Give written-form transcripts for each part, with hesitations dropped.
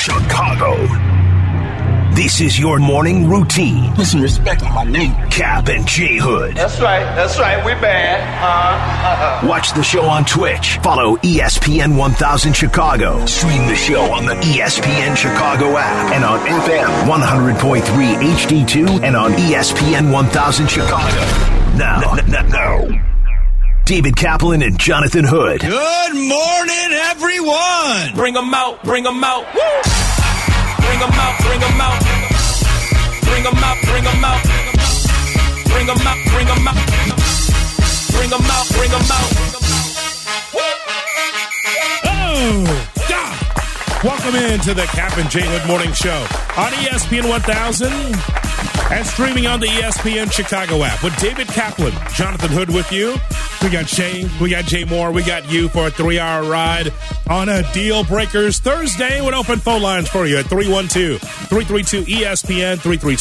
Chicago. This is your morning routine. Put some respect on my name. Cap and J Hood. That's right, we bad. Watch the show on Twitch. Follow ESPN 1000 Chicago. Stream the show on the ESPN Chicago app and on FM 100.3 HD2 and on ESPN 1000 Chicago. Now, David Kaplan and Jonathan Hood. Good morning, everyone. Bring them out. Woo! Bring them out. Bring them out. Bring them out. Bring them out. Bring them out. Bring them out. Bring them out. Bring them out. Oh, God. Welcome into the Cap and J Hood Morning Show on ESPN 1000 and streaming on the ESPN Chicago app with David Kaplan, Jonathan Hood with you. We got Jay, we got Jay Moore, we got you for a 3-hour ride on a Deal Breakers Thursday with open phone lines for you at 312-332-ESPN,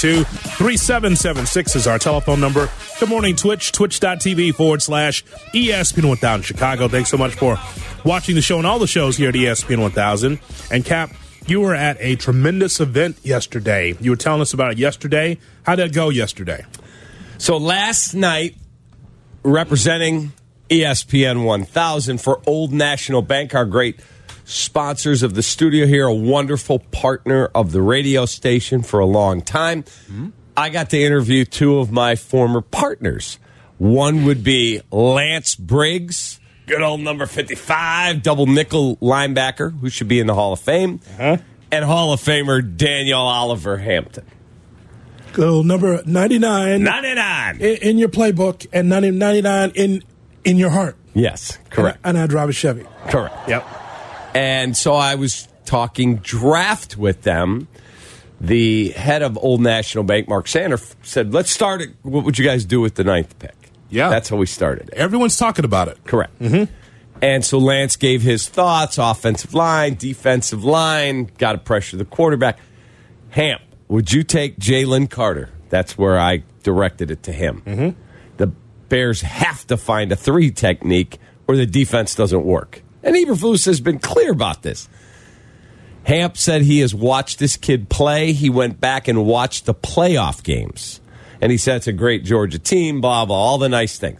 332-3776 is our telephone number. Good morning, Twitch, twitch.tv/ESPN 1000 Chicago. Thanks so much for watching the show and all the shows here at ESPN 1000. And Cap, you were at a tremendous event yesterday. You were telling us about it yesterday. How did it go yesterday? So last night, representing ESPN 1000 for Old National Bank, our great sponsors of the studio here, a wonderful partner of the radio station for a long time. Mm-hmm. I got to interview two of my former partners. One would be Lance Briggs, good old number 55, double nickel linebacker, who should be in the Hall of Fame, and Hall of Famer Daniel Oliver Hampton. Good old number 99. 99. In your playbook and 99 in your heart. Yes, correct. And I drive a Chevy. Correct. Yep. And so I was talking draft with them. The head of Old National Bank, Mark Sander, said, let's start it. What would you guys do with the 9th pick? Yeah. That's how we started. Everyone's talking about it. Correct. Mm-hmm. And so Lance gave his thoughts, offensive line, defensive line, got to pressure the quarterback. Hamp, would you take Jalen Carter? That's where I directed it to him. Mm-hmm. The Bears have to find a 3 technique or the defense doesn't work. And Eberflus has been clear about this. Hamp said he has watched this kid play. He went back and watched the playoff games. And he said it's a great Georgia team, blah, blah, all the nice things.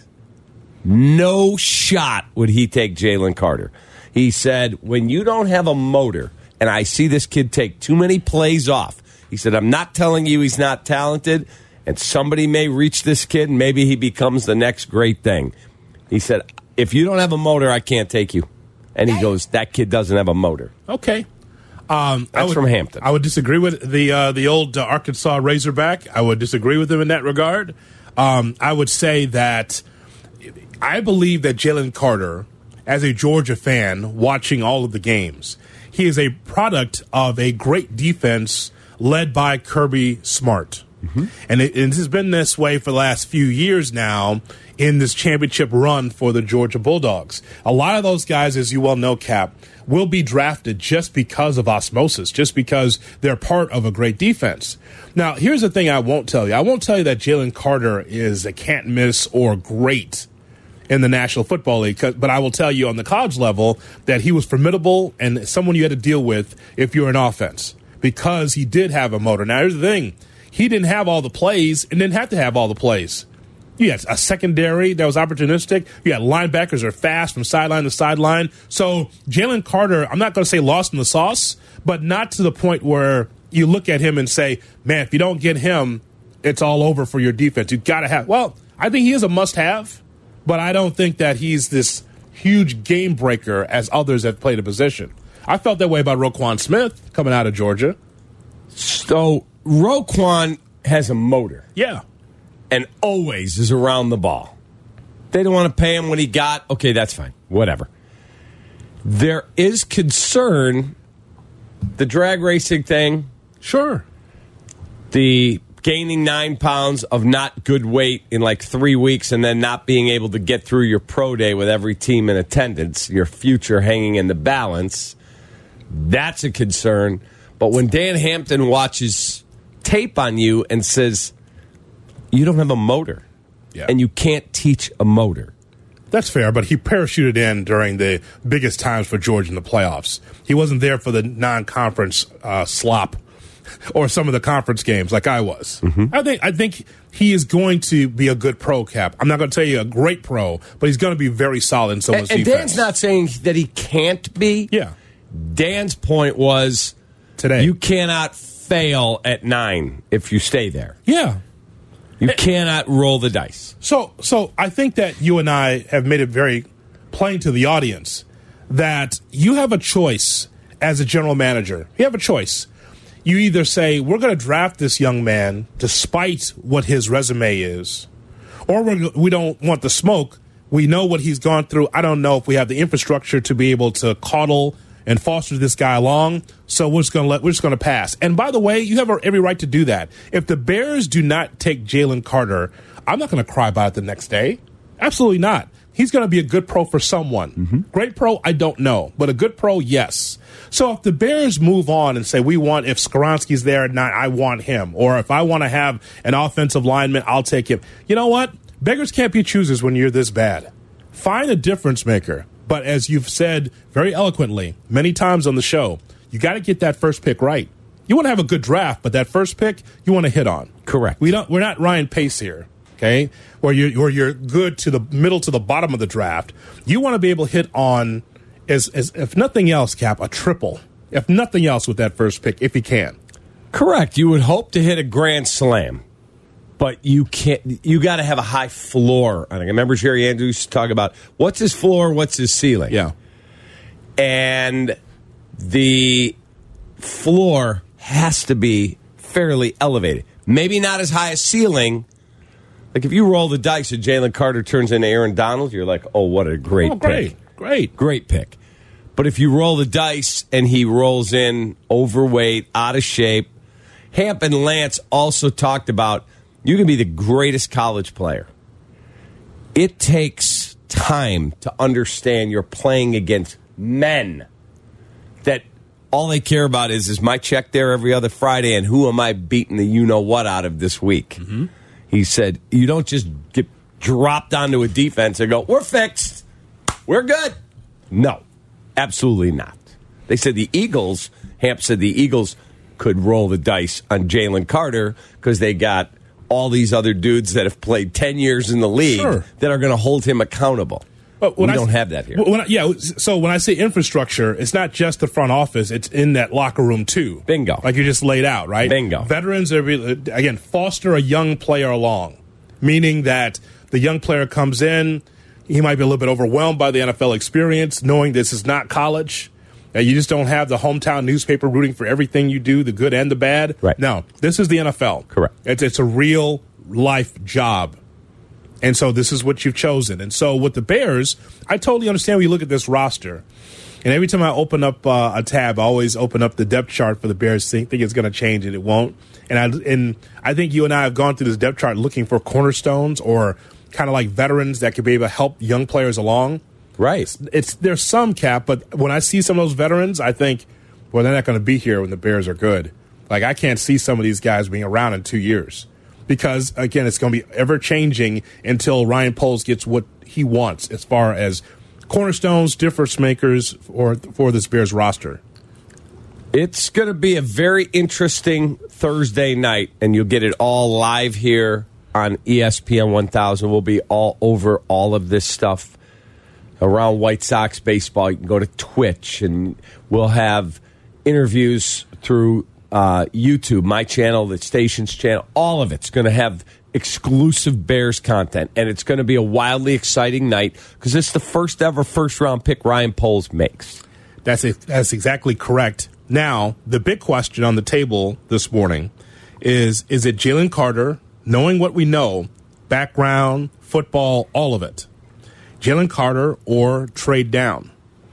No shot would he take Jalen Carter. He said, when you don't have a motor, and I see this kid take too many plays off, he said, I'm not telling you he's not talented, and somebody may reach this kid, and maybe he becomes the next great thing. He said, if you don't have a motor, I can't take you. And he goes, that kid doesn't have a motor. Okay. That's from Hampton. I would disagree with the old Arkansas Razorback. I would disagree with him in that regard. I would say that I believe that Jalen Carter, as a Georgia fan watching all of the games, he is a product of a great defense led by Kirby Smart. Mm-hmm. And it has been this way for the last few years now in this championship run for the Georgia Bulldogs. A lot of those guys, as you well know, Cap, will be drafted just because of osmosis, just because they're part of a great defense. Now, here's the thing I won't tell you. I won't tell you that Jalen Carter is a can't miss or great in the National Football League, but I will tell you on the college level that he was formidable and someone you had to deal with if you're an offense because he did have a motor. Now, here's the thing. He didn't have all the plays and didn't have to have all the plays. You had a secondary that was opportunistic. You had linebackers that are fast from sideline to sideline. So Jalen Carter, I'm not going to say lost in the sauce, but not to the point where you look at him and say, man, if you don't get him, it's all over for your defense. You've got to have. Well, I think he is a must-have, but I don't think that he's this huge game breaker as others have played a position. I felt that way about Roquan Smith coming out of Georgia. So Roquan has a motor. Yeah. And always is around the ball. They don't want to pay him what he got. Okay, that's fine. Whatever. There is concern, the drag racing thing. Sure. The gaining 9 pounds of not good weight in like 3 weeks and then not being able to get through your pro day with every team in attendance, your future hanging in the balance. That's a concern. But when Dan Hampton watches tape on you and says, you don't have a motor, and you can't teach a motor, That's fair, but he parachuted in during the biggest times for Georgia in the playoffs. He wasn't there for the non-conference slop or some of the conference games like I was. I think he is going to be a good pro, Cap. I'm not going to tell you a great pro, but he's going to be very solid in someone's defense. And Dan's not saying that he can't be. Yeah. Dan's point was today you cannot fail at 9 if you stay there. Yeah. You cannot roll the dice. So I think that you and I have made it very plain to the audience that you have a choice as a general manager. You have a choice. You either say, we're going to draft this young man despite what his resume is, or we don't want the smoke. We know what he's gone through. I don't know if we have the infrastructure to be able to coddle and foster this guy along, so we're just going to pass. And by the way, you have every right to do that. If the Bears do not take Jalen Carter, I'm not going to cry about it the next day. Absolutely not. He's going to be a good pro for someone. Great pro, I don't know. But a good pro, yes. So if the Bears move on and say, if Skoronski's there at 9, I want him. Or if I want to have an offensive lineman, I'll take him. You know what? Beggars can't be choosers when you're this bad. Find a difference maker. But as you've said very eloquently many times on the show, you got to get that first pick right. You want to have a good draft, but that first pick you want to hit on. Correct. We're not Ryan Pace here, okay? Where you're good to the middle to the bottom of the draft. You want to be able to hit on, as if nothing else, Cap, a triple. If nothing else with that first pick, if you can. Correct. You would hope to hit a grand slam. But you can't. You got to have a high floor. I remember Jerry Andrews talk about what's his floor, what's his ceiling. Yeah, and the floor has to be fairly elevated. Maybe not as high as ceiling. Like if you roll the dice and Jalen Carter turns into Aaron Donald, you're like, oh, what a great pick! Great pick. But if you roll the dice and he rolls in overweight, out of shape, Hamp and Lance also talked about. You can be the greatest college player. It takes time to understand you're playing against men that all they care about is my check there every other Friday and who am I beating the you-know-what out of this week? He said, you don't just get dropped onto a defense and go, we're fixed. We're good. No, absolutely not. They said Hamp said the Eagles could roll the dice on Jalen Carter because they got all these other dudes that have played 10 years in the league that are going to hold him accountable. But we don't have that here. So when I say infrastructure, it's not just the front office. It's in that locker room, too. Bingo. Like you just laid out, right? Bingo. Veterans, again, foster a young player along, meaning that the young player comes in, he might be a little bit overwhelmed by the NFL experience, knowing this is not college. You just don't have the hometown newspaper rooting for everything you do, the good and the bad. Right. No, this is the NFL. Correct. It's a real life job. And so this is what you've chosen. And so with the Bears, I totally understand when you look at this roster. And every time I open up a tab, I always open up the depth chart for the Bears, think it's going to change, and it won't. And I think you and I have gone through this depth chart looking for cornerstones or kind of like veterans that could be able to help young players along. Right. There's some, Cap, but when I see some of those veterans, I think, well, they're not going to be here when the Bears are good. Like, I can't see some of these guys being around in 2 years because, again, it's going to be ever-changing until Ryan Poles gets what he wants as far as cornerstones, difference makers for this Bears roster. It's going to be a very interesting Thursday night, and you'll get it all live here on ESPN 1000. We'll be all over all of this stuff around White Sox baseball. You can go to Twitch, and we'll have interviews through YouTube, my channel, the station's channel. All of it's going to have exclusive Bears content, and it's going to be a wildly exciting night because it's the first ever first-round pick Ryan Poles makes. That's exactly correct. Now, the big question on the table this morning is it Jalen Carter, knowing what we know, background, football, all of it, Jalen Carter or trade down?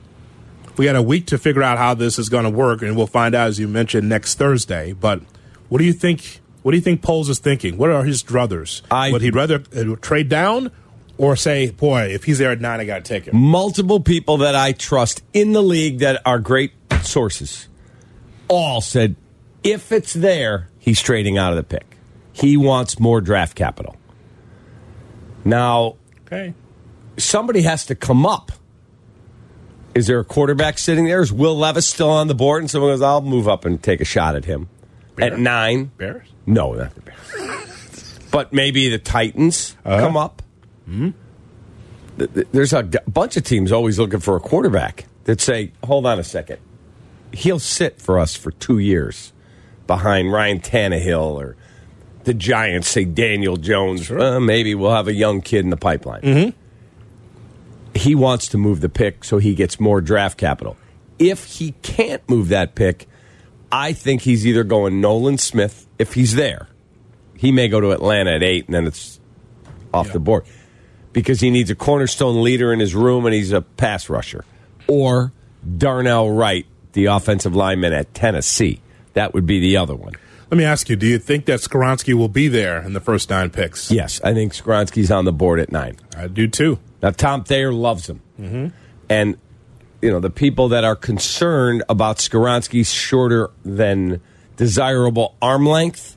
We got a week to figure out how this is going to work, and we'll find out, as you mentioned, next Thursday. But what do you think? What do you think Poles is thinking? What are his druthers? Would he rather trade down or say, boy, if he's there at 9, I got to take him? Multiple people that I trust in the league that are great sources all said, if it's there, he's trading out of the pick. He wants more draft capital. Now, okay, somebody has to come up. Is there a quarterback sitting there? Is Will Levis still on the board? And someone goes, I'll move up and take a shot at him. At 9. Bears? No, not the Bears. But maybe the Titans come up. Mm-hmm. There's a bunch of teams always looking for a quarterback that say, hold on a second. He'll sit for us for 2 years behind Ryan Tannehill, or the Giants say Daniel Jones. Sure. Maybe we'll have a young kid in the pipeline. Mm-hmm. He wants to move the pick so he gets more draft capital. If he can't move that pick, I think he's either going Nolan Smith, if he's there. He may go to Atlanta at 8, and then it's off the board. Because he needs a cornerstone leader in his room, and he's a pass rusher. Or Darnell Wright, the offensive lineman at Tennessee. That would be the other one. Let me ask you, do you think that Skoronski will be there in the first 9 picks? Yes, I think Skoronski's on the board at 9. I do, too. Now, Tom Thayer loves him. Mm-hmm. And, the people that are concerned about Skoronski's shorter than desirable arm length,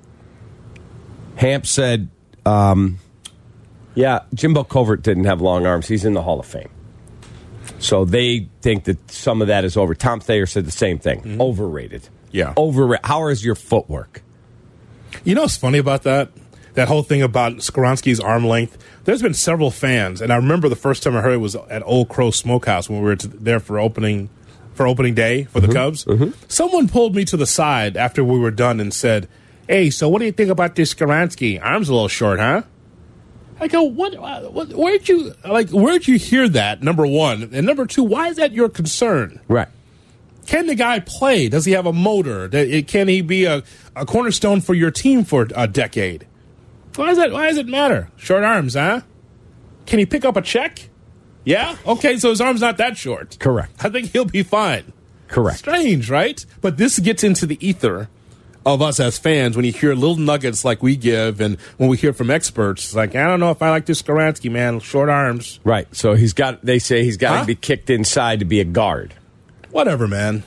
Hamp said, Jimbo Covert didn't have long arms. He's in the Hall of Fame. So they think that some of that is over. Tom Thayer said the same thing. Mm-hmm. Overrated. Yeah. Overrated. How is your footwork? You know what's funny about that? That whole thing about Skoronski's arm length. There's been several fans, and I remember the first time I heard it was at Old Crow Smokehouse when we were there for opening day for the Cubs. Mm-hmm. Someone pulled me to the side after we were done and said, "Hey, so what do you think about this Skoronski? Arm's a little short, huh?" I go, what where'd you hear that, number one? And number two, why is that your concern? Right. Can the guy play? Does he have a motor? Can he be a cornerstone for your team for a decade? Why does it matter? Short arms, huh? Can he pick up a check? Yeah? Okay, so his arm's not that short. Correct. I think he'll be fine. Correct. Strange, right? But this gets into the ether of us as fans when you hear little nuggets like we give, and when we hear from experts, it's like, I don't know if I like this Skoronski, man. Short arms. Right. So they say he's got to be kicked inside to be a guard. Whatever, man.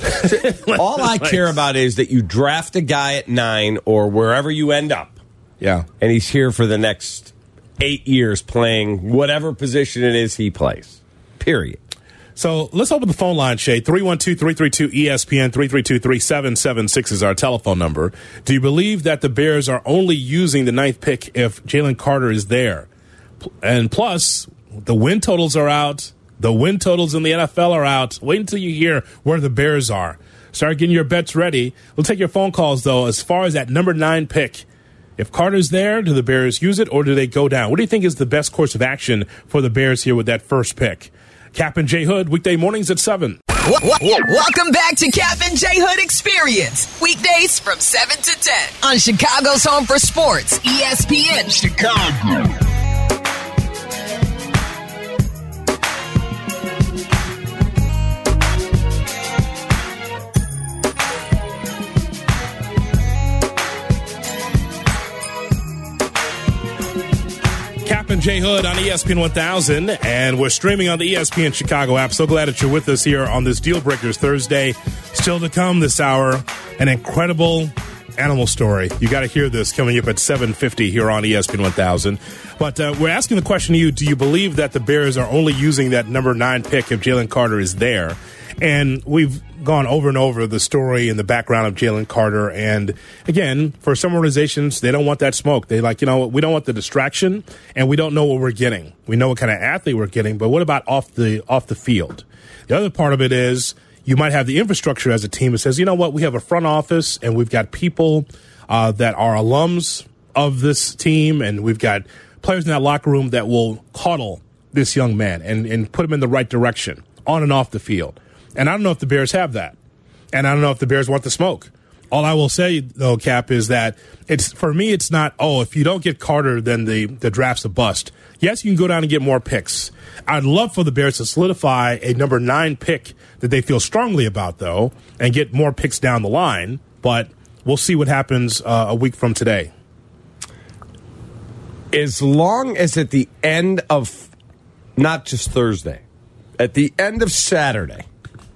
All I care about is that you draft a guy at 9 or wherever you end up. Yeah. And he's here for the next 8 years playing whatever position it is he plays. Period. So let's open the phone line, Shay. 312-332-ESPN, 332-3776 is our telephone number. Do you believe that the Bears are only using the 9th pick if Jalen Carter is there? And plus, the win totals are out. The win totals in the NFL are out. Wait until you hear where the Bears are. Start getting your bets ready. We'll take your phone calls, though, as far as that number 9 pick. If Carter's there, do the Bears use it or do they go down? What do you think is the best course of action for the Bears here with that first pick? Cap and J Hood, weekday mornings at 7. Welcome back to Cap and J Hood Experience. Weekdays from 7 to 10 on Chicago's Home for Sports, ESPN Chicago. And J Hood on ESPN 1000, and we're streaming on the ESPN Chicago app. So glad that you're with us here on this Deal Breakers Thursday. Still to come this hour, an incredible animal story. You got to hear this coming up at 7:50 here on ESPN 1000. But we're asking the question to you: do you believe that the Bears are only using that number 9 pick if Jalen Carter is there? And we've gone over and over the story and the background of Jalen Carter. And again, for some organizations, they don't want that smoke. They we don't want the distraction, and we don't know what we're getting. We know what kind of athlete we're getting, but what about off the field? The other part of it is you might have the infrastructure as a team that says, you know what, we have a front office and we've got people that are alums of this team, and we've got players in that locker room that will coddle this young man and put him in the right direction on and off the field. And I don't know if the Bears have that. And I don't know if the Bears want the smoke. All I will say, though, Cap, is that for me, it's not, if you don't get Carter, then the draft's a bust. Yes, you can go down and get more picks. I'd love for the Bears to solidify a number 9 pick that they feel strongly about, though, and get more picks down the line. But we'll see what happens a week from today. As long as at the end of, not just Thursday, at the end of Saturday,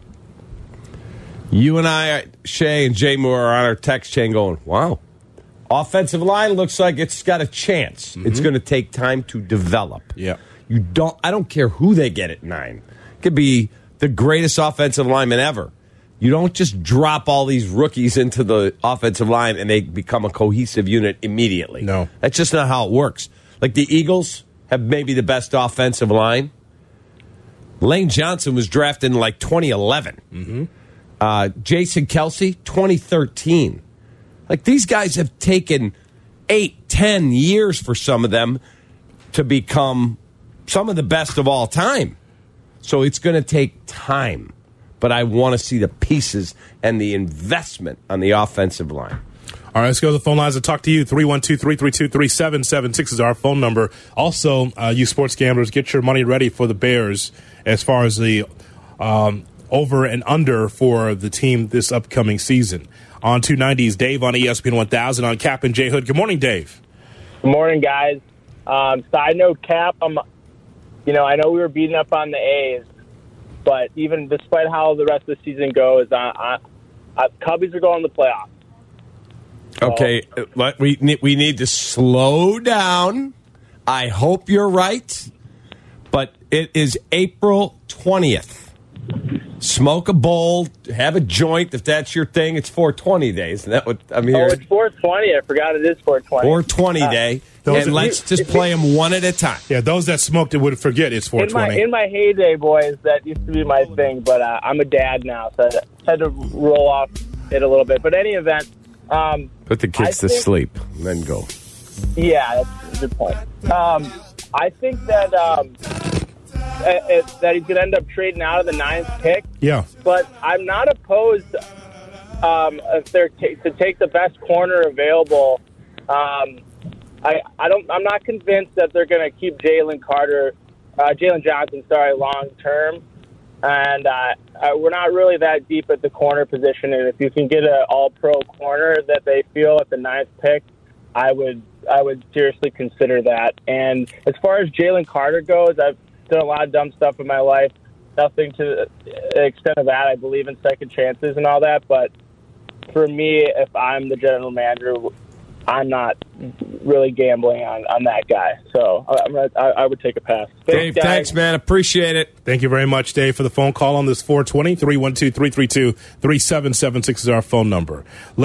you and I, Shay and Jay Moore, are on our text chain going, wow, offensive line looks like it's got a chance. Mm-hmm. It's going to take time to develop. Yeah. I don't care who they get at 9. It could be the greatest offensive lineman ever. You don't just drop all these rookies into the offensive line and they become a cohesive unit immediately. No. That's just not how it works. Like the Eagles have maybe the best offensive line. Lane Johnson was drafted in like 2011. Jason Kelce, 2013. Like these guys have taken 8-10 years for some of them to become some of the best of all time. So it's going to take time. But I want to see the pieces and the investment on the offensive line. All right, let's go to the phone lines and talk to you. 312-332-3776 is our phone number. Also, you sports gamblers, get your money ready for the Bears as far as the over and under for the team this upcoming season. On 290s, Dave on ESPN 1000 on Cap and J Hood. Good morning, Dave. Good morning, guys. Side note, Cap, I know we were beating up on the A's, but even despite how the rest of the season goes, Cubbies are going to the playoffs. Okay, we need to slow down. I hope you're right, but it is April 20th. Smoke a bowl, have a joint if that's your thing. It's 420 days. Isn't that what I'm hearing? Oh, it's 420. I forgot it is 420. 420 day. And let's just play them one at a time. Yeah, those that smoked it would forget it's 420. In my heyday, boys, that used to be my thing, but I'm a dad now, so I had to roll off it a little bit. But any event, put the kids to sleep and then go. Yeah, that's a good point. I think that that he's going to end up trading out of the 9th pick. Yeah. But I'm not opposed if they're to take the best corner available. I'm not convinced that they're going to keep Jalen Johnson, long term. And we're not really that deep at the corner position. And if you can get an all-pro corner that they feel at the 9th pick, I would seriously consider that. And as far as Jalen Carter goes, I've done a lot of dumb stuff in my life. Nothing to the extent of that. I believe in second chances and all that. But for me, if I'm the general manager, I'm not really gambling on that guy. So I would take a pass. Dave, thanks, man. Appreciate it. Thank you very much, Dave, for the phone call on this 420. 312-332-3776 is our phone number.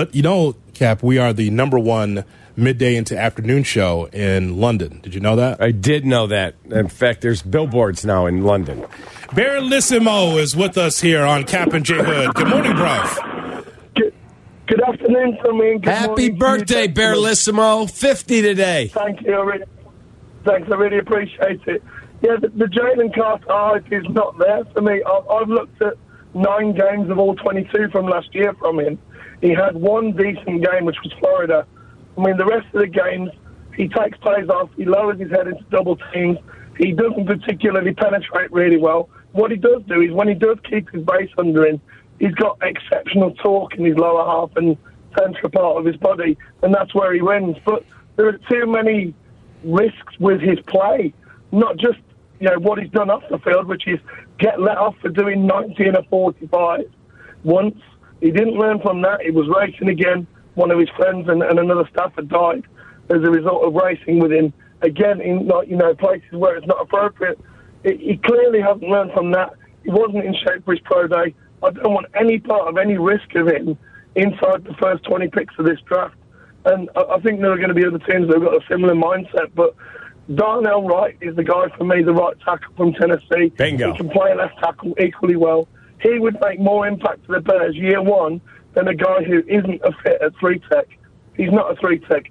Cap, we are the #1 midday into afternoon show in London. Did you know that? I did know that. In fact, there's billboards now in London. Barrelissimo is with us here on Cap and J Hood. Good morning, bruv. Good afternoon from me. Happy birthday, Barrelissimo. 50 today. Thank you. Thanks, I really appreciate it. Yeah, the Jalen Carter hype is not there for me. I've looked at 9 games of all 22 from last year from him. He had one decent game, which was Florida. I mean, the rest of the games, he takes plays off, he lowers his head into double teams, he doesn't particularly penetrate really well. What he does do is when he does keep his base under him, he's got exceptional torque in his lower half and central part of his body, and that's where he wins. But there are too many risks with his play, not just what he's done off the field, which is get let off for doing 90 and a 45 once. He didn't learn from that. He was racing again. One of his friends and another staffer died as a result of racing with him again in places where it's not appropriate. He clearly hasn't learned from that. He wasn't in shape for his pro day. I don't want any part of any risk of him inside the first 20 picks of this draft. And I think there are going to be other teams that have got a similar mindset. But Darnell Wright is the guy for me, the right tackle from Tennessee. Bingo. He can play left tackle equally well. He would make more impact to the Bears year one than a guy who isn't a fit at 3-tech. He's not a 3-tech.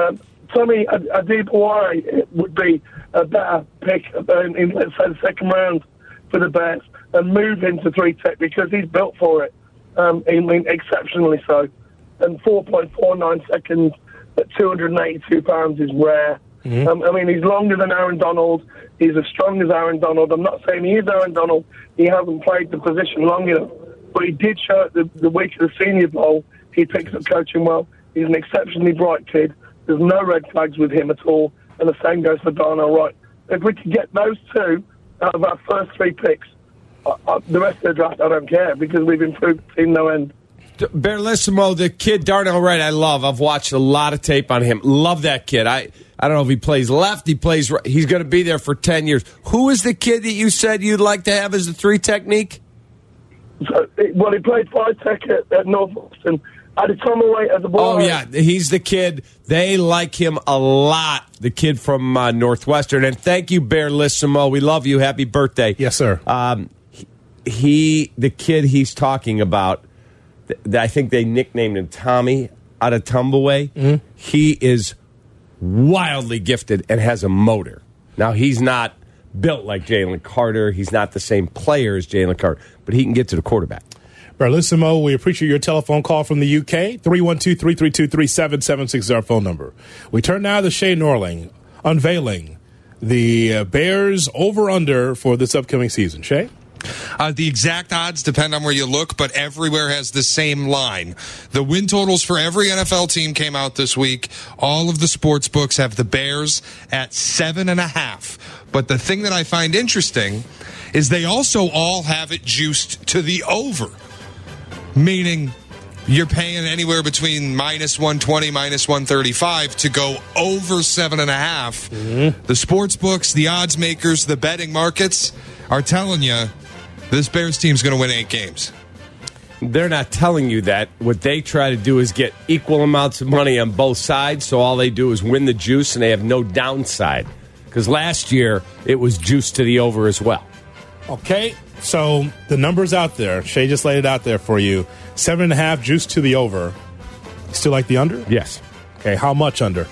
Tommy Adebawore would be a better pick in, let's say, the second round for the Bears and move into 3-tech because he's built for it, exceptionally so. And 4.49 seconds at 282 pounds is rare. Mm-hmm. He's longer than Aaron Donald. He's as strong as Aaron Donald. I'm not saying he is Aaron Donald. He hasn't played the position long enough. But he did show at the week of the Senior Bowl. He picks up coaching well. He's an exceptionally bright kid. There's no red flags with him at all. And the same goes for Darnell Wright. If we could get those two out of our first 3 picks, the rest of the draft, I don't care because we've improved the team no end. Berlissimo, the kid Darnell Wright, I love. I've watched a lot of tape on him. Love that kid. I don't know if he plays left, he plays right. He's going to be there for 10 years. Who is the kid that you said you'd like to have as the 3 technique? So, well, he played 5 tech at Northwestern. I did Tom away as a boy. Oh, yeah. He's the kid. They like him a lot, the kid from Northwestern. And thank you, Berlissimo. We love you. Happy birthday. Yes, sir. The kid he's talking about, I think they nicknamed him Tommy out of Tumbaway. Mm-hmm. He is wildly gifted and has a motor. Now, he's not built like Jalen Carter. He's not the same player as Jalen Carter, but he can get to the quarterback. Berlissimo, we appreciate your telephone call from the UK. 312-332-3776 is our phone number. We turn now to Shay Norling, unveiling the Bears over-under for this upcoming season. Shay? The exact odds depend on where you look, but everywhere has the same line. The win totals for every NFL team came out this week. All of the sports books have the Bears at 7.5. But the thing that I find interesting is they also all have it juiced to the over, meaning you're paying anywhere between minus 120, minus 135 to go over 7.5. Mm-hmm. The sports books, the odds makers, the betting markets are telling you this Bears team's going to win 8 games. They're not telling you that. What they try to do is get equal amounts of money on both sides, so all they do is win the juice, and they have no downside. Because last year, it was juice to the over as well. Okay, so the number's out there. Shay just laid it out there for you. 7.5 juice to the over. You still like the under? Yes. Okay, how much under?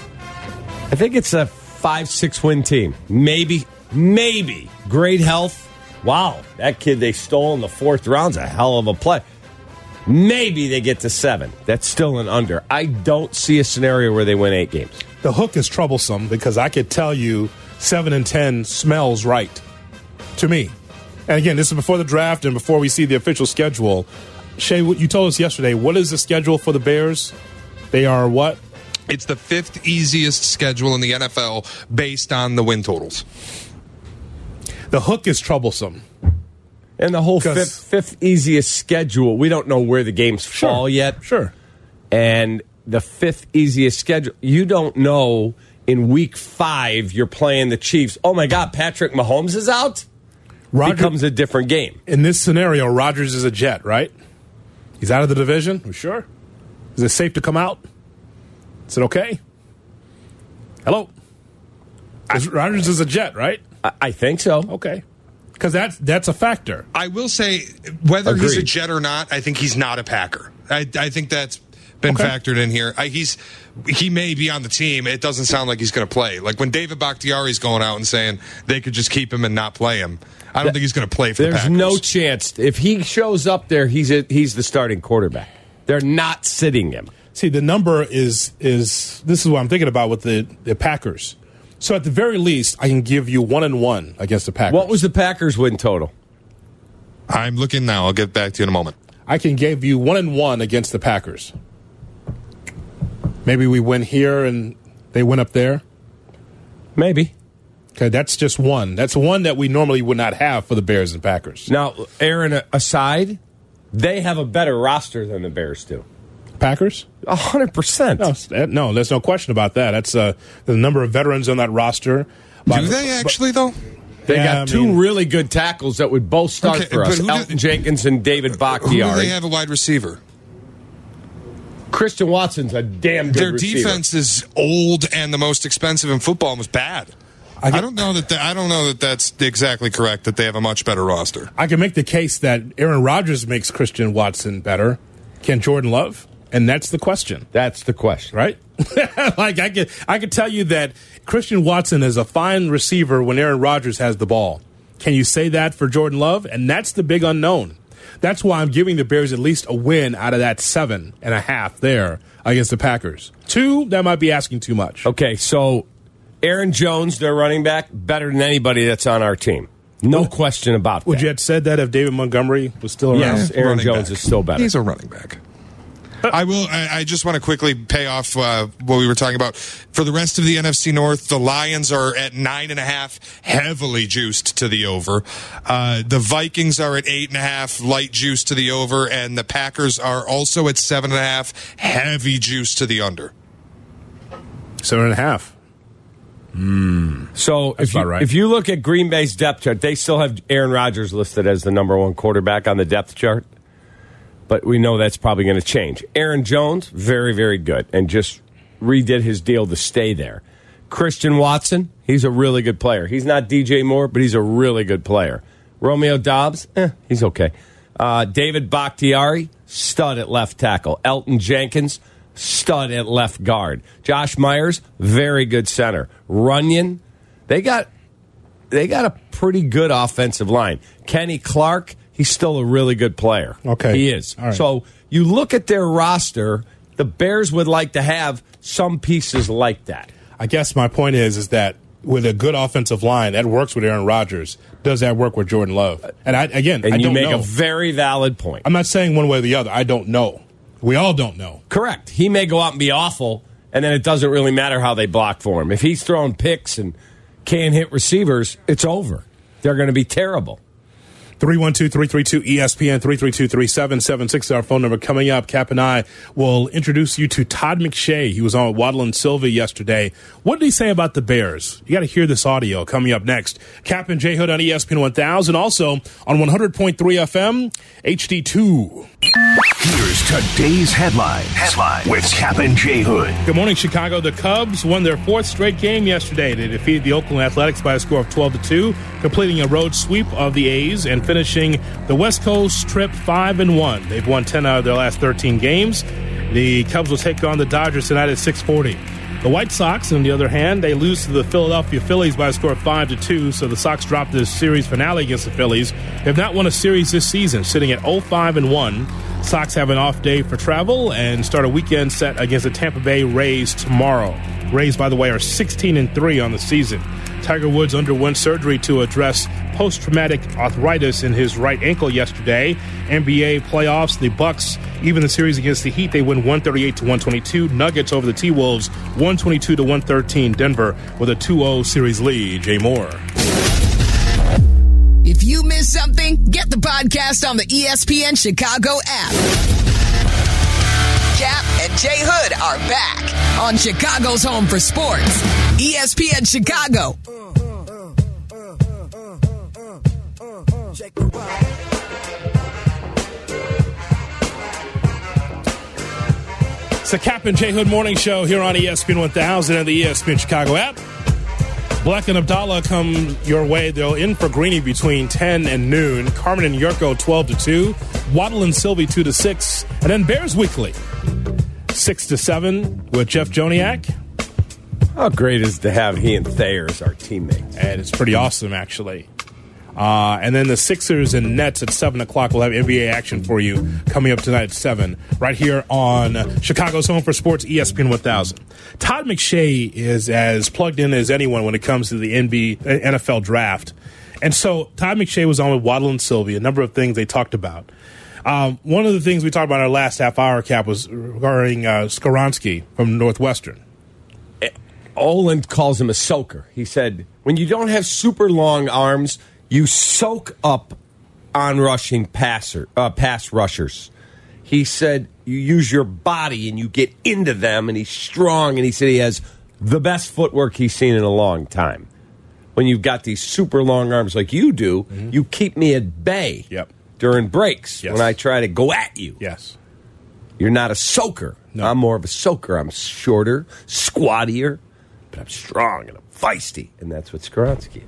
I think it's a 5-6 win team. Maybe. Great health. Wow, that kid they stole in the 4th round's a hell of a play. Maybe they get to 7. That's still an under. I don't see a scenario where they win 8 games. The hook is troublesome because I could tell you 7-10 smells right to me. And again, this is before the draft and before we see the official schedule. Shay, you told us yesterday, what is the schedule for the Bears? They are what? It's the 5th easiest schedule in the NFL based on the win totals. The hook is troublesome. And the whole fifth easiest schedule, we don't know where the games fall yet. Sure. And the 5th easiest schedule, you don't know in week 5 you're playing the Chiefs. Oh, my God, Patrick Mahomes is out? Becomes a different game. In this scenario, Rodgers is a Jet, right? He's out of the division? You sure? Is it safe to come out? Is it okay? Hello? Rodgers is a Jet, right? I think so. Okay. Because that's a factor. I will say, whether he's a Jet or not, I think he's not a Packer. I think that's been factored in here. He may be on the team. It doesn't sound like he's going to play. Like when David Bakhtiari's going out and saying they could just keep him and not play him, I don't think he's going to play for the Packers. There's no chance. If he shows up there, he's the starting quarterback. They're not sitting him. See, the number is this is what I'm thinking about with the Packers. So at the very least, I can give you 1-1 against the Packers. What was the Packers' win total? I'm looking now. I'll get back to you in a moment. I can give you 1-1 against the Packers. Maybe we win here and they win up there. Maybe. Okay, that's just one. That's one that we normally would not have for the Bears and Packers. Now, Aaron aside, they have a better roster than the Bears do. Packers? 100%. No, there's no question about that. That's the number of veterans on that roster. Do they actually, though? They got two really good tackles that would both start for us, Elton Jenkins and David Bakhtiari. Who do they have a wide receiver? Christian Watson's a damn good receiver. Their defense is old and the most expensive in football and was bad. I don't know that that's exactly correct, that they have a much better roster. I can make the case that Aaron Rodgers makes Christian Watson better. Can Jordan Love? And that's the question. That's the question. Right? Like I could tell you that Christian Watson is a fine receiver when Aaron Rodgers has the ball. Can you say that for Jordan Love? And that's the big unknown. That's why I'm giving the Bears at least a win out of that 7.5 there against the Packers. 2, that might be asking too much. Okay, so Aaron Jones, their running back, better than anybody that's on our team. No question about that. Would you have said that if David Montgomery was still around? Yes, Aaron Jones is still better. He's a running back. I just want to quickly pay off what we were talking about. For the rest of the NFC North, the Lions are at 9.5, heavily juiced to the over. The Vikings are at 8.5, light juice to the over, and the Packers are also at 7.5, heavy juice to the under. 7.5. So if you look at Green Bay's depth chart, they still have Aaron Rodgers listed as the number one quarterback on the depth chart. But we know that's probably going to change. Aaron Jones, very, very good, and just redid his deal to stay there. Christian Watson, he's a really good player. He's not DJ Moore, but he's a really good player. Romeo Doubs, he's okay. David Bakhtiari, stud at left tackle. Elton Jenkins, stud at left guard. Josh Myers, very good center. Runyon, they got a pretty good offensive line. Kenny Clark, he's still a really good player. Okay. He is. All right. So you look at their roster, the Bears would like to have some pieces like that. I guess my point is that with a good offensive line, that works with Aaron Rodgers. Does that work with Jordan Love? And I don't know. You make a very valid point. I'm not saying one way or the other. I don't know. We all don't know. Correct. He may go out and be awful, and then it doesn't really matter how they block for him. If he's throwing picks and can't hit receivers, it's over. They're going to be terrible. 312-332-ESPN, 332-3776 is our phone number. Coming up, Cap and I will introduce you to Todd McShay. He was on with Waddle and Silva yesterday. What did he say about the Bears? You got to hear this audio coming up next. Cap and J Hood on ESPN 1000, also on 100.3 FM, HD2. Here's today's headline with Cap and J Hood. Good morning, Chicago. The Cubs won their fourth straight game yesterday. They defeated the Oakland Athletics by a score of 12-2, completing a road sweep of the A's and finishing the West Coast trip 5-1. They've won 10 out of their last 13 games. The Cubs will take on the Dodgers tonight at 6:40. The White Sox, on the other hand, they lose to the Philadelphia Phillies by a score of 5-2, so the Sox drop the series finale against the Phillies. They have not won a series this season, sitting at 0-5-1. Sox have an off day for travel and start a weekend set against the Tampa Bay Rays tomorrow. Rays, by the way, are 16-3 on the season. Tiger Woods underwent surgery to address post-traumatic arthritis in his right ankle yesterday. NBA playoffs, the Bucks, even the series against the Heat, they win 138-122. Nuggets over the T-Wolves, 122-113. Denver with a 2-0 series lead. Jay Moore. If you missed something, get the podcast on the ESPN Chicago app. Cap and Jay Hood are back on Chicago's home for sports, ESPN Chicago. It's the Cap and J Hood Morning Show here on ESPN 1000 and the ESPN Chicago app. Black and Abdallah come your way. They'll in for Greeny between 10 and noon. Carmen and Yurko 12-2. Waddle and Sylvie 2-6. And then Bears Weekly 6-7 with Jeff Joniak. How great is to have he and Thayer as our teammates? And it's pretty awesome, actually. And then the Sixers and Nets at 7 o'clock. We'll have NBA action for you coming up tonight at 7, right here on Chicago's home for sports, ESPN 1000. Todd McShay is as plugged in as anyone when it comes to the NFL draft. And so Todd McShay was on with Waddle and Sylvia, a number of things they talked about. One of the things we talked about in our last half hour, Cap, was regarding Skoronski from Northwestern. Olin calls him a soaker. He said, when you don't have super long arms, you soak up on-rushing pass rushers. He said you use your body and you get into them, and he's strong, and he said he has the best footwork he's seen in a long time. When you've got these super long arms like you do, you keep me at bay during breaks when I try to go at you. Yes. You're not a soaker. No. I'm more of a soaker. I'm shorter, squattier, but I'm strong and I'm feisty, and that's what Skoronski is.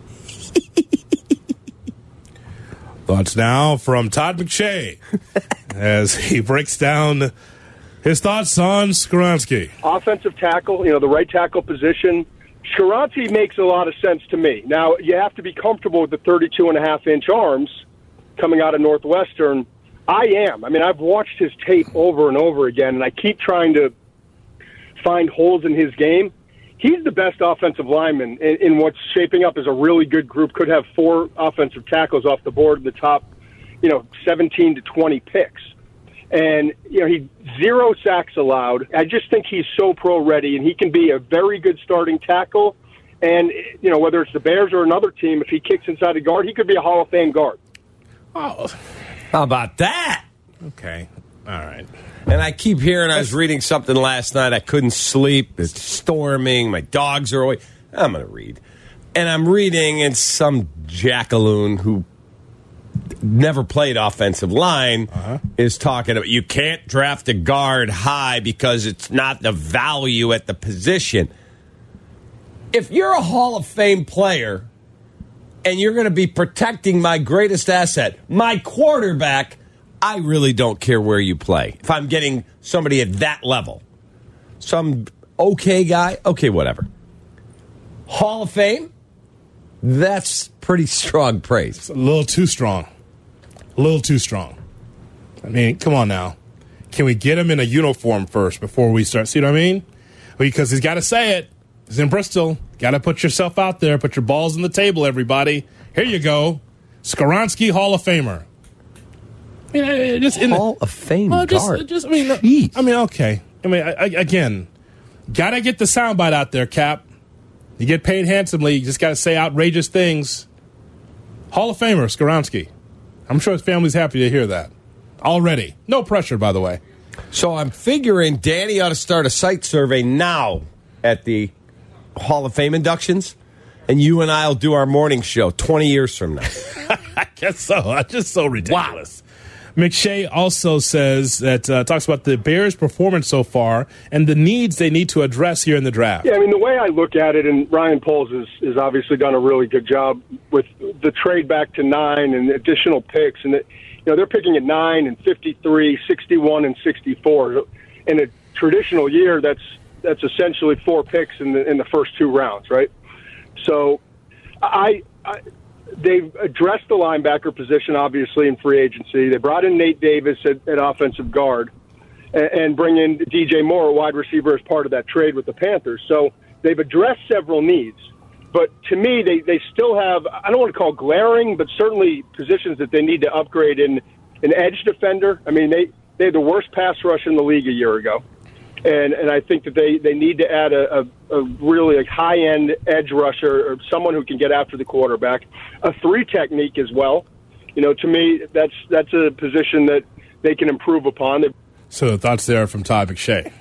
Thoughts now from Todd McShay as he breaks down his thoughts on Skoronski. Offensive tackle, the right tackle position. Skoronski makes a lot of sense to me. Now, you have to be comfortable with the 32.5-inch arms coming out of Northwestern. I am. I mean, I've watched his tape over and over again, and I keep trying to find holes in his game. He's the best offensive lineman in what's shaping up as a really good group. Could have 4 offensive tackles off the board in the top, 17 to 20 picks. And, he 0 sacks allowed. I just think he's so pro-ready, and he can be a very good starting tackle. And, whether it's the Bears or another team, if he kicks inside the guard, he could be a Hall of Fame guard. Oh, how about that? Okay. All right. And I keep hearing, I was reading something last night. I couldn't sleep. It's storming. My dogs are away. I'm going to read. And I'm reading, and some jackaloon who never played offensive line is talking about you can't draft a guard high because it's not the value at the position. If you're a Hall of Fame player and you're going to be protecting my greatest asset, my quarterback, I really don't care where you play. If I'm getting somebody at that level, some okay guy, okay, whatever. Hall of Fame, that's pretty strong praise. It's a little too strong. A little too strong. I mean, come on now. Can we get him in a uniform first before we start? See what I mean? Because he's got to say it. He's in Bristol. Got to put yourself out there. Put your balls on the table, everybody. Here you go. Skoronski, Hall of Famer. I mean, just in Hall of Fame guard. Okay. Again, got to get the soundbite out there, Cap. You get paid handsomely. You just got to say outrageous things. Hall of Famer, Skoronski. I'm sure his family's happy to hear that. Already. No pressure, by the way. So I'm figuring Danny ought to start a site survey now at the Hall of Fame inductions, and you and I will do our morning show 20 years from now. I guess so. It's just so ridiculous. Wow. McShay also says that talks about the Bears' performance so far and the needs they need to address here in the draft. Yeah, I mean, the way I look at it, and Ryan Poles has obviously done a really good job with the trade back to 9 and additional picks, and they're picking at 9 and 53, 61 and 64. In a traditional year, that's essentially 4 picks in the first 2 rounds, right? So they've addressed the linebacker position, obviously, in free agency. They brought in Nate Davis at offensive guard and bring in DJ Moore, a wide receiver, as part of that trade with the Panthers. So they've addressed several needs. But to me, they still have, I don't want to call glaring, but certainly positions that they need to upgrade in an edge defender. I mean, they had the worst pass rush in the league a year ago. And I think that they need to add a really high-end edge rusher or someone who can get after the quarterback. A 3 technique as well. To me, that's a position that they can improve upon. So the thoughts there from Todd McShay.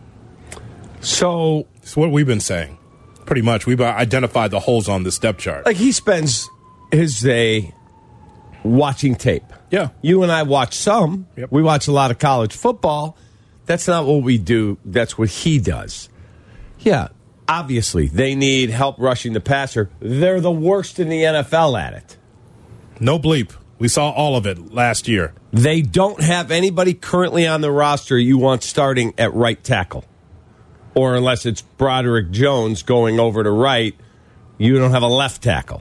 So it's what we've been saying. Pretty much. We've identified the holes on this depth chart. Like he spends his day watching tape. Yeah. You and I watch some. Yep. We watch a lot of college football. That's not what we do. That's what he does. Yeah, obviously, they need help rushing the passer. They're the worst in the NFL at it. No bleep. We saw all of it last year. They don't have anybody currently on the roster you want starting at right tackle. Or unless it's Broderick Jones going over to right, you don't have a left tackle.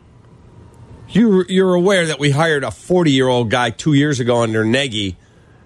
You're aware that we hired a 40-year-old guy 2 years ago under Nagy,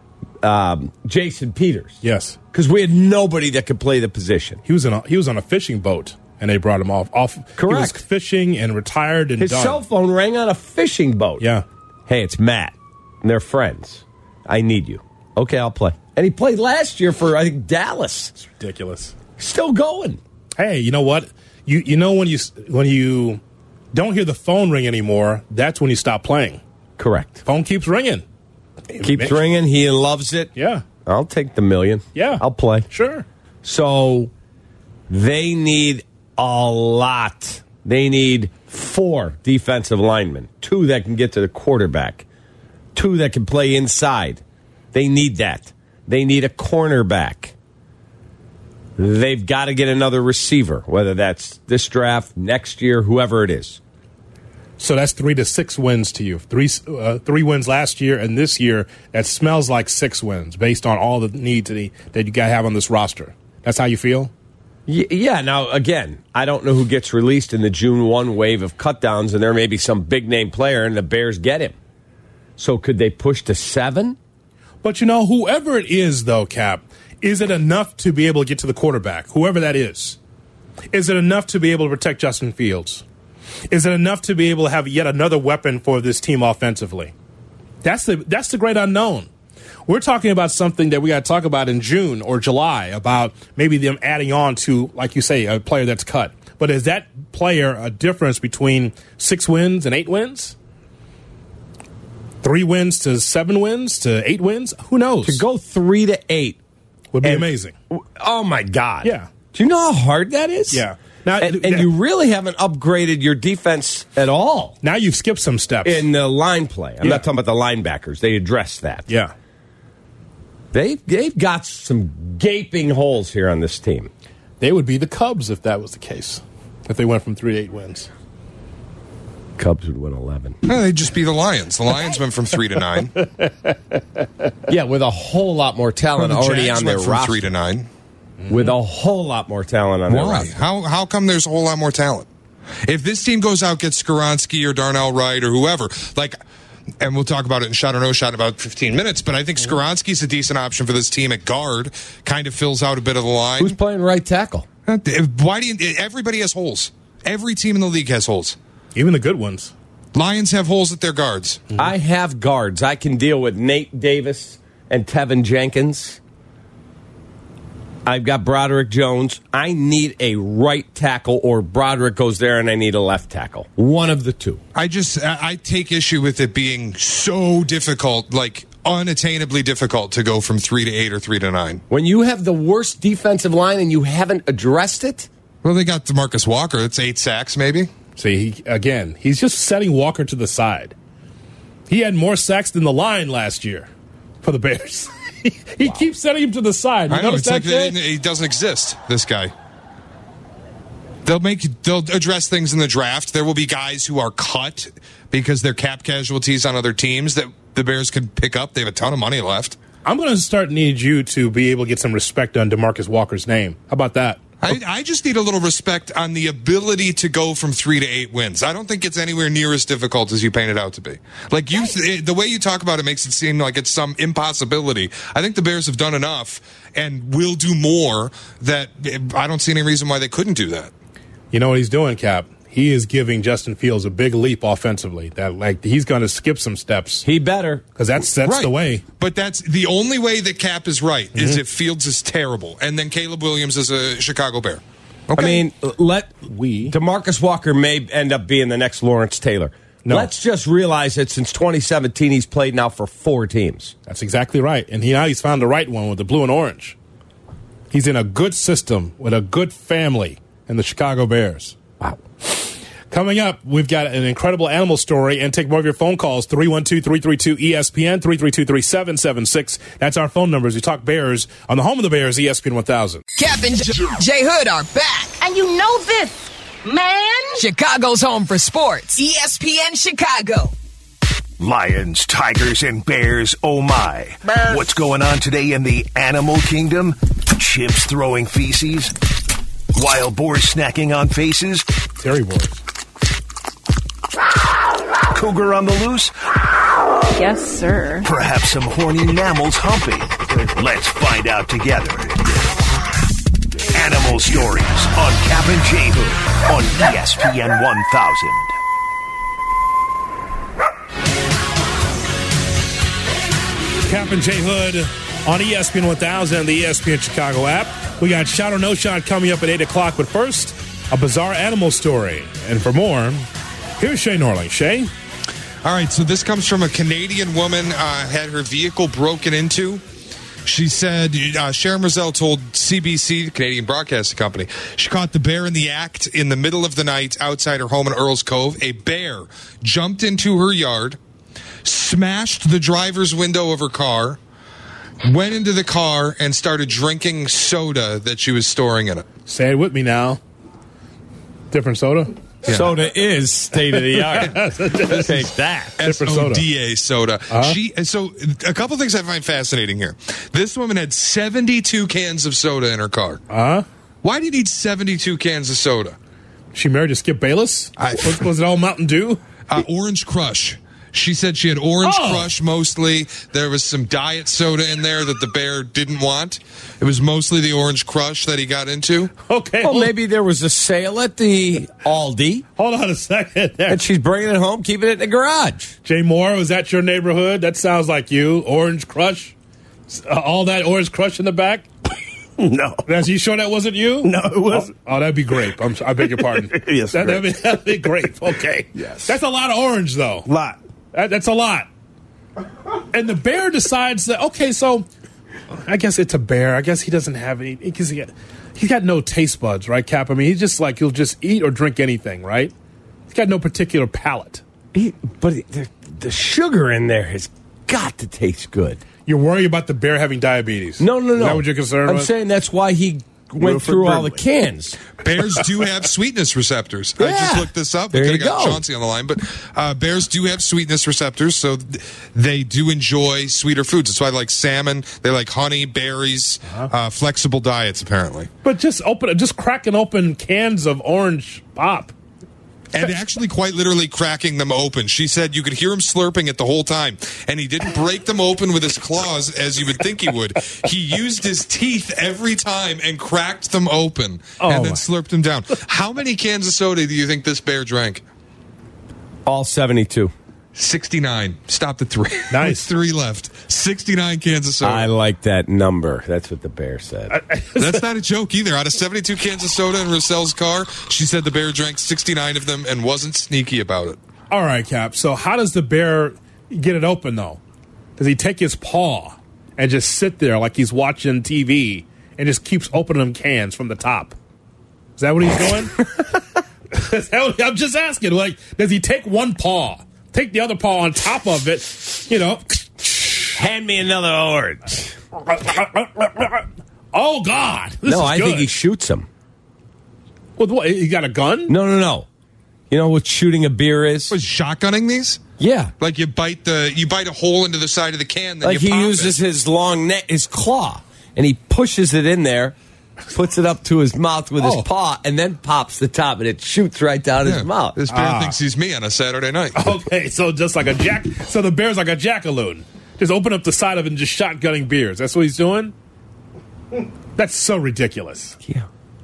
Jason Peters. Yes, because we had nobody that could play the position. He was on a fishing boat, and they brought him off. Correct. He was fishing and retired and his done. cell phone rang on a fishing boat. Yeah. Hey, it's Matt. And they're friends. I need you. Okay, I'll play. And he played last year for, I think, Dallas. It's ridiculous. Still going. Hey, you know what? You know when you don't hear the phone ring anymore, that's when you stop playing. Correct. Phone keeps ringing. Keeps ringing. He loves it. Yeah. I'll take the $1 million. Yeah. I'll play. Sure. So they need a lot. They need 4 defensive linemen, 2 that can get to the quarterback, 2 that can play inside. They need that. They need a cornerback. They've got to get another receiver, whether that's this draft, next year, whoever it is. So that's 3 to 6 wins to you. 3 wins last year, and this year that smells like 6 wins based on all the needs that you got to have on this roster. That's how you feel? Yeah. Now, again, I don't know who gets released in the June 1 wave of cutdowns, and there may be some big-name player, and the Bears get him. So could they push to 7? But, whoever it is, though, Cap, is it enough to be able to get to the quarterback, whoever that is? Is it enough to be able to protect Justin Fields? Is it enough to be able to have yet another weapon for this team offensively? That's the great unknown. We're talking about something that we got to talk about in June or July, about maybe them adding on to, like you say, a player that's cut. But is that player a difference between 6 wins and 8 wins? 3 wins to 7 wins to 8 wins? Who knows? To go 3 to 8 would be amazing. Oh, my God. Yeah. Do you know how hard that is? Yeah. Now, and you really haven't upgraded your defense at all. Now you've skipped some steps. In the line play. I'm not talking about the linebackers. They addressed that. Yeah. They've got some gaping holes here on this team. They would be the Cubs if that was the case, if they went from 3 to 8 wins. Cubs would win 11. No, they'd just be the Lions. The Lions went from 3 to 9. Yeah, with a whole lot more talent already Jags on their went from roster. 3 to 9. With a whole lot more talent on their Why? roster. How come there's a whole lot more talent? If this team goes out, gets Skoronski or Darnell Wright or whoever, and we'll talk about it in shot or no shot in about 15 minutes, but I think Skoronski's a decent option for this team at guard. Kind of fills out a bit of the line. Who's playing right tackle? Why do you? Everybody has holes. Every team in the league has holes. Even the good ones. Lions have holes at their guards. I have guards. I can deal with Nate Davis and Tevin Jenkins. I've got Broderick Jones. I need a right tackle, or Broderick goes there and I need a left tackle. One of the two. I take issue with it being so difficult, like unattainably difficult to go from 3 to 8 or 3 to 9. When you have the worst defensive line and you haven't addressed it? Well, they got DeMarcus Walker. It's 8 sacks, maybe. See, he's just setting Walker to the side. He had more sacks than the line last year for the Bears. He keeps setting him to the side. I know, it's like he doesn't exist, this guy. They'll address things in the draft. There will be guys who are cut because they're cap casualties on other teams that the Bears could pick up. They have a ton of money left. I'm going to need you to be able to get some respect on DeMarcus Walker's name. How about that? I just need a little respect on the ability to go from 3 to 8 wins. I don't think it's anywhere near as difficult as you paint it out to be. Like the way you talk about it makes it seem like it's some impossibility. I think the Bears have done enough and will do more that I don't see any reason why they couldn't do that. You know what he's doing, Cap? He is giving Justin Fields a big leap offensively. That he's going to skip some steps. He better, because that's right. The way. But that's the only way that Cap is right is if Fields is terrible, and then Caleb Williams is a Chicago Bear. Okay. I mean, DeMarcus Walker may end up being the next Lawrence Taylor. No. Let's just realize that since 2017, he's played now for 4 teams. That's exactly right, and he's found the right one with the blue and orange. He's in a good system with a good family in the Chicago Bears. Wow. Coming up, we've got an incredible animal story and take more of your phone calls. 312-332-ESPN, 332-3776. That's our phone numbers. We talk Bears on the home of the Bears, ESPN 1000. Cap and Jay Hood are back. And you know this, man. Chicago's home for sports. ESPN Chicago. Lions, tigers, and bears, oh my. Bears. What's going on today in the animal kingdom? Chimps throwing feces? Wild boars snacking on faces? Terry boys. Cougar on the loose? Yes, sir. Perhaps some horny mammals humping? Let's find out together. Animal Stories on Cap and J Hood on ESPN 1000. Cap and J Hood on ESPN 1000, the ESPN Chicago app. We got Shot or No Shot coming up at 8 o'clock, but first, a bizarre animal story. And for more, here's Shay Norling. Shay? All right, so this comes from a Canadian woman had her vehicle broken into. She said, Sharon Marzell told CBC, the Canadian Broadcasting Company, she caught the bear in the act in the middle of the night outside her home in Earls Cove. A bear jumped into her yard, smashed the driver's window of her car, went into the car, and started drinking soda that she was storing in it. Say it with me now. Different soda? Yeah. Soda is state of the art. Take that. SODA soda. Uh-huh. So a couple things I find fascinating here. This woman had 72 cans of soda in her car. Uh-huh. Why do you need 72 cans of soda? She married to Skip Bayless? Was it all Mountain Dew? Orange Crush. She said she had Orange Crush mostly. There was some diet soda in there that the bear didn't want. It was mostly the Orange Crush that he got into. Okay. Well, maybe there was a sale at the Aldi. Hold on a second there. And she's bringing it home, keeping it in the garage. Jay Moore, was that your neighborhood? That sounds like you. Orange Crush? All that Orange Crush in the back? No. Are you sure that wasn't you? No, it wasn't. Oh, that'd be grape. I beg your pardon. Yes, that'd be grape. Okay. Yes. That's a lot of orange, though. Lot. That's a lot. And the bear decides that, okay, so I guess it's a bear. I guess he doesn't have any, because he's got no taste buds, right, Cap? I mean, he's just like, he'll just eat or drink anything, right? He's got no particular palate. But the sugar in there has got to taste good. You're worried about the bear having diabetes. No. Is that what you're concerned with? I'm saying that's why he went through all the cans. Bears do have sweetness receptors. I just looked this up. There We you could have got go. Chauncey on the line, but bears do have sweetness receptors, so they do enjoy sweeter foods. That's why they like salmon, they like honey, berries, flexible diets, apparently. But just cracking open cans of orange pop. And actually quite literally cracking them open. She said you could hear him slurping it the whole time. And he didn't break them open with his claws as you would think he would. He used his teeth every time and cracked them open and then slurped them down. How many cans of soda do you think this bear drank? All 72. 69. Stopped at 3. Nice. 3 left. 69 cans of soda. I like that number. That's what the bear said. That's not a joke either. Out of 72 cans of soda in Roselle's car, she said the bear drank 69 of them and wasn't sneaky about it. All right, Cap. So how does the bear get it open, though? Does he take his paw and just sit there like he's watching TV and just keeps opening them cans from the top? Is that what he's doing? I'm just asking. Like, does he take one paw, take the other paw on top of it, Hand me another orange. Oh, God. No, I think he shoots him. With what? He got a gun? No. You know what shooting a beer is? Was shotgunning these? Yeah. Like you bite a hole into the side of the can, then Like you he pop uses it. his long neck, his claw, and he pushes it in there, puts it up to his mouth with his paw, and then pops the top, and it shoots right down his mouth. This bear thinks he's me on a Saturday night. Okay, so just like so the bear's like a jackaloon. Just open up the side of it and just shotgunning beers. That's what he's doing? That's so ridiculous. Yeah.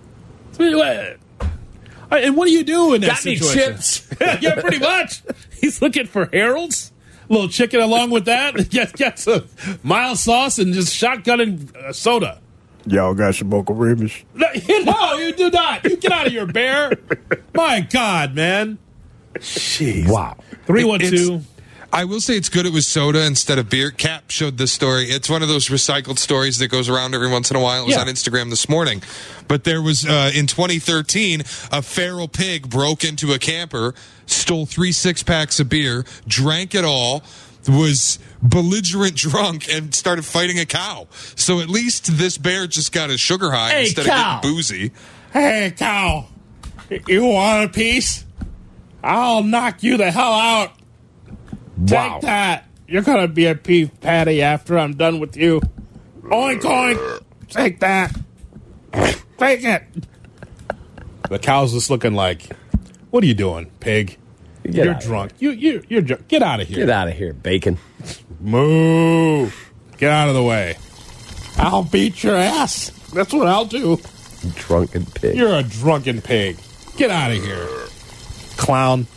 And what do you do in that Got any situation? chips? Yeah, pretty much. He's looking for Harold's. A little chicken along with that. Get some mild sauce and just shotgunning soda. Y'all got some Boca Ribs? No, you do not. You get out of here, bear. My God, man. Jeez. Wow. 312. I will say it's good it was soda instead of beer. Cap showed this story. It's one of those recycled stories that goes around every once in a while. It was on Instagram this morning. But there was, in 2013, a feral pig broke into a camper, stole 3 6-packs of beer, drank it all, was belligerent drunk, and started fighting a cow. So at least this bear just got a sugar high instead of getting boozy. Hey, cow. You want a piece? I'll knock you the hell out. Wow. Take that. You're going to be a beef patty after I'm done with you. Oink, oink. Take that. Take it. The cow's just looking like, what are you doing, pig? You're drunk. You're drunk. Get out of here. Get out of here, bacon. Moo. Get out of the way. I'll beat your ass. That's what I'll do. Drunken pig. You're a drunken pig. Get out of here, clown.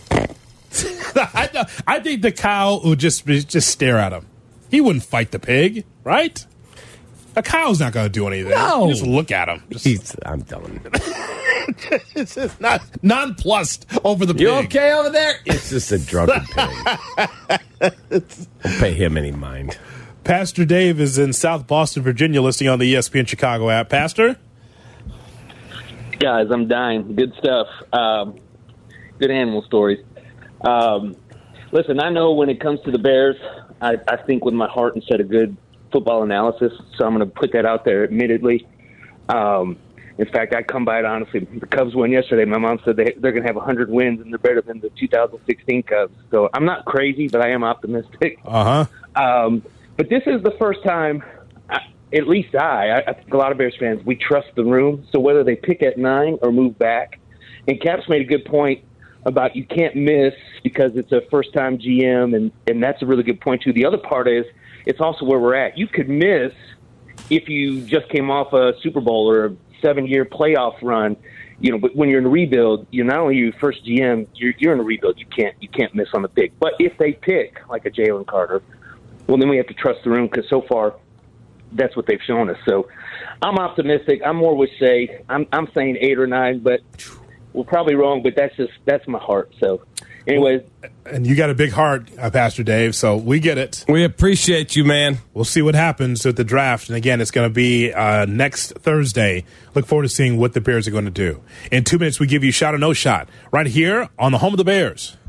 I think the cow would just stare at him. He wouldn't fight the pig, right? A cow's not going to do anything. No. You just look at him. I'm done. It's just not nonplussed over the pig. You okay over there? It's just a drunken pig. Don't pay him any mind. Pastor Dave is in South Boston, Virginia, listening on the ESPN Chicago app. Pastor? Guys, I'm dying. Good stuff. Good animal stories. Listen, I know when it comes to the Bears, I think with my heart instead of good football analysis, so I'm going to put that out there admittedly. In fact, I come by it honestly. The Cubs won yesterday. My mom said they're going to have 100 wins, and they're better than the 2016 Cubs. So I'm not crazy, but I am optimistic. But this is the first time, at least I think a lot of Bears fans, we trust the room. So whether they pick at 9 or move back, and Cap's made a good point about you can't miss because it's a first-time GM, and that's a really good point, too. The other part is it's also where we're at. You could miss if you just came off a Super Bowl or a 7-year playoff run, but when you're in a rebuild, you're not only your first GM, you're in a rebuild. You can't miss on the pick. But if they pick like a Jalen Carter, well, then we have to trust the room because so far that's what they've shown us. So I'm optimistic. I'm more with Shea. I'm saying 8 or 9, but we're probably wrong. But that's my heart. So, anyways. And you got a big heart, Pastor Dave, so we get it. We appreciate you, man. We'll see what happens at the draft. And again, it's going to be next Thursday. Look forward to seeing what the Bears are going to do. In 2 minutes, we give you Shot or No Shot right here on the home of the Bears.